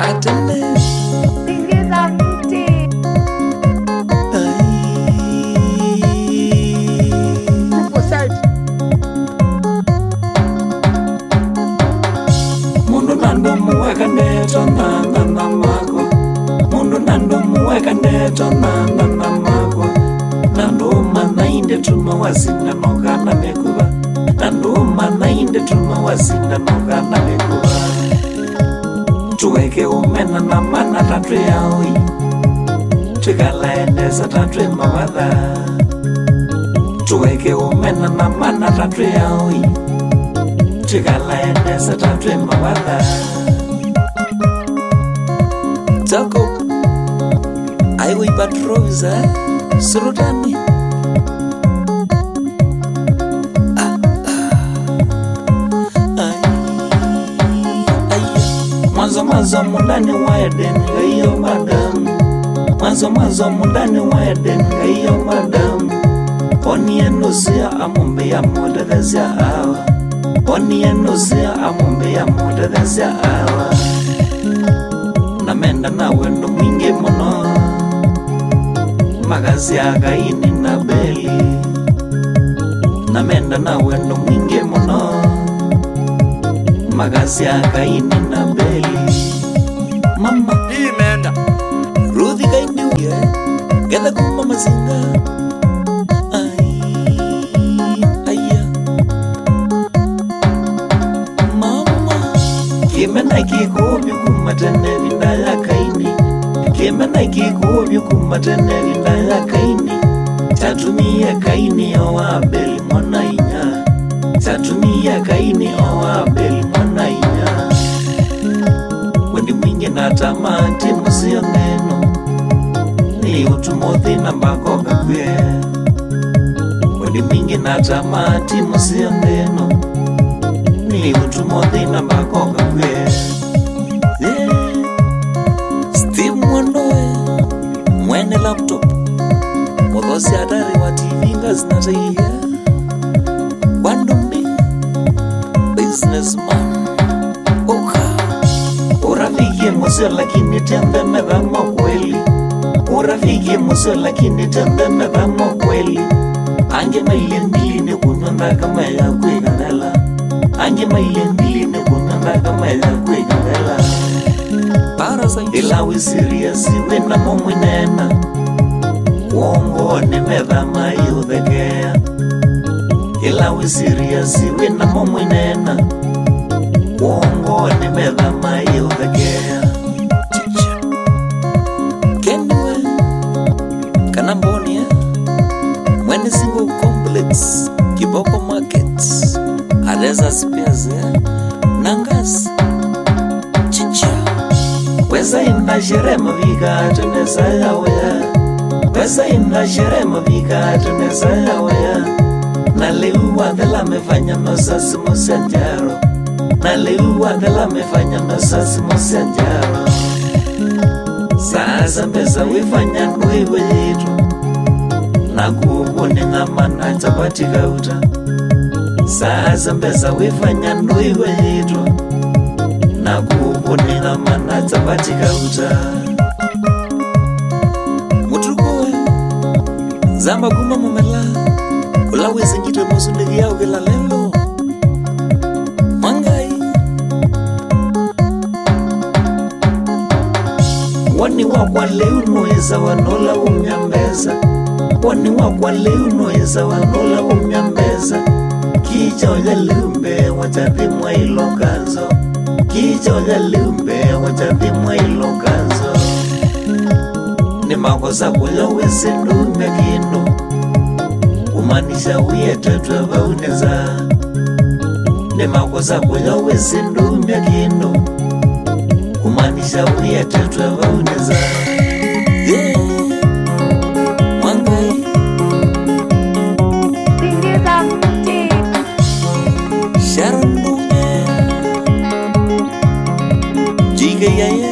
atende Singiza mti Kuposaji mundu nando muweka ndeto nanda mako mundu nando muweka ndeto nanda mako nando manainde tuma wasinda nokana mekuba nando manainde tuma wasinda nokana mekuba tuweke umena na mana tatu yaoi tukalaendeza tatu mawatha tuweke umena na mana tatu yaoi tukalaendeza tatu mawatha Jacob aiwe ipatroviza surutani Mwanzo mundani wa Eden ngaiyo madam Mwanzo mundani wa Eden ngaiyo madam Oni enuzia amumbe ya muda dhezia awa Oni enuzia amumbe ya muda dhezia awa Namenda na wendo mwingi mono Magazi ya gaini na beli Namenda na wendo mwingi mono Magazi ya gaini na beli Mama imeenda Ruthi gaini uye Geda kuma mazinga Aya Mama Kimena kikubyu kumatene vinda ya kaini Kimena kikubyu kumatene vinda ya kaini Chatumia kaini owa beli mwana inya Chatumia kaini owa beli mwana inya Wendi mwingi na tamati musio neno Ni utumothi na mbako kakwe Wendi mwingi na tamati musio neno Ni utumothi na mbako kakwe Steve Mwandoe Mwene laptop Mwogosi atari wa TV ngazi na taiya Wandumbi Businessman Oka Urafiki musio lakini tembe medhamo kweli Urafiki musio lakini tembe medhamo kweli Ange maile mbili ni kunyonda kama ya kuiganela Ange maile mbili ni kunyonda kama ya kuiganela Parasite Ilawi serious wena momwinena Wongo ni medhama yudhekea Ilawi serious wena momwinena Wongo ni medhama yudhekea Kenwe Kanambonia Mwene single complex Kiboko markets Areza spears Nangas Chicha Weza imna sherema vika tuneza ya wea Weza imna sherema vika tuneza ya wea Na liuwa dhela mefanya nosasi musenjaro Na liuwa dhela mefanya nosasi musenjaro Sasa mbeza wifanya nwewe yetu Na kuubuni ngamana chapati kauta Sasa mbeza wifanya nwewe yetu Na kuubuni ngamana chapati kauta Mutukuwe Zamba kuma mumela Ulawe zingite mosundegi yao kila lelo Mangai Wani wakwa leu noeza wanola umyambeza Wani wakwa leu noeza wanola umyambeza Kicha oja lumbe wachathi mwa ilo kanzo Kicha oja lumbe wachathi mwa ilo kanzo Ni makosa kuja wesindu mekino Umanisha uye tetwe vauneza Ni makosa kuja wesindu mekino Umanisha uye tetwe vauneza Mwangai Singiza mti Sharon Dume Jike yaye